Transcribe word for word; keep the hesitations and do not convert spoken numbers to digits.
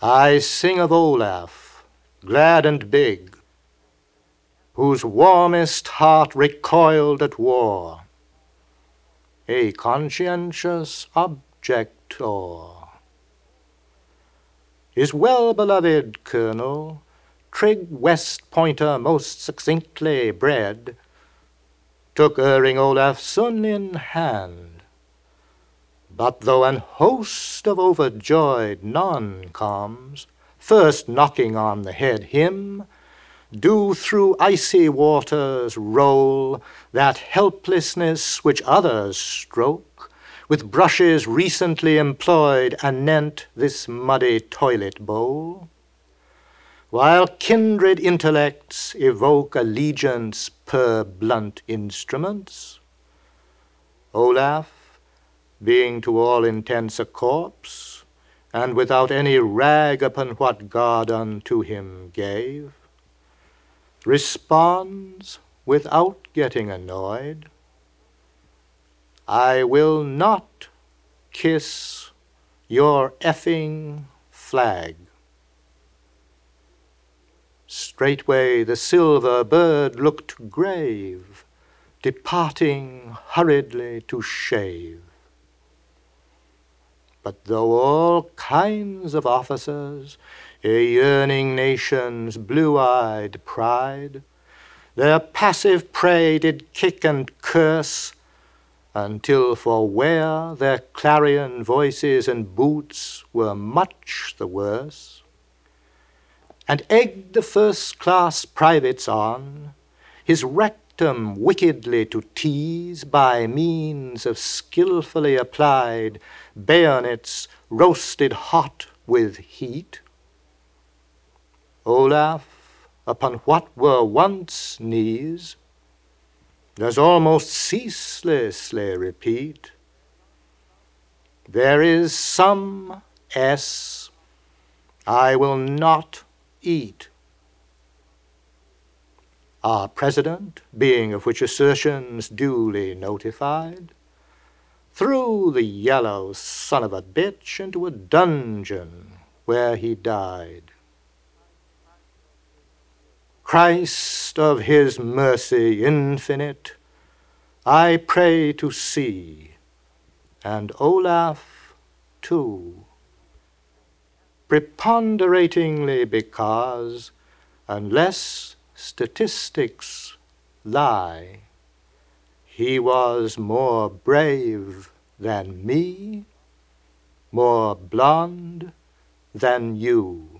I sing of Olaf, glad and big, whose warmest heart recoiled at war, a conscientious objector. His well-beloved colonel, Trig West Pointer most succinctly bred, took erring Olafson in hand. But though an host of overjoyed non-coms, first knocking on the head him, do through icy waters roll that helplessness which others stroke, with brushes recently employed anent this muddy toilet bowl, while kindred intellects evoke allegiance per blunt instruments, Olaf, being to all intents a corpse, and without any rag upon what God unto him gave, responds without getting annoyed, I will not kiss your effing flag. Straightway the silver bird looked grave, departing hurriedly to shave. But though all kinds of officers, a yearning nation's blue-eyed pride, their passive prey did kick and curse, until for wear their clarion voices and boots were much the worse, and egged the first-class privates on, his rectum wickedly to tease by means of skilfully applied bayonets roasted hot with heat, Olaf, upon what were once knees, does almost ceaselessly repeat, there is some S I will not eat. Our president, being of which assertions duly notified, threw the yellow son of a bitch into a dungeon where he died. Christ of his mercy infinite, I pray to see, and Olaf too, preponderatingly because, unless statistics lie, he was more brave than me, more blonde than you.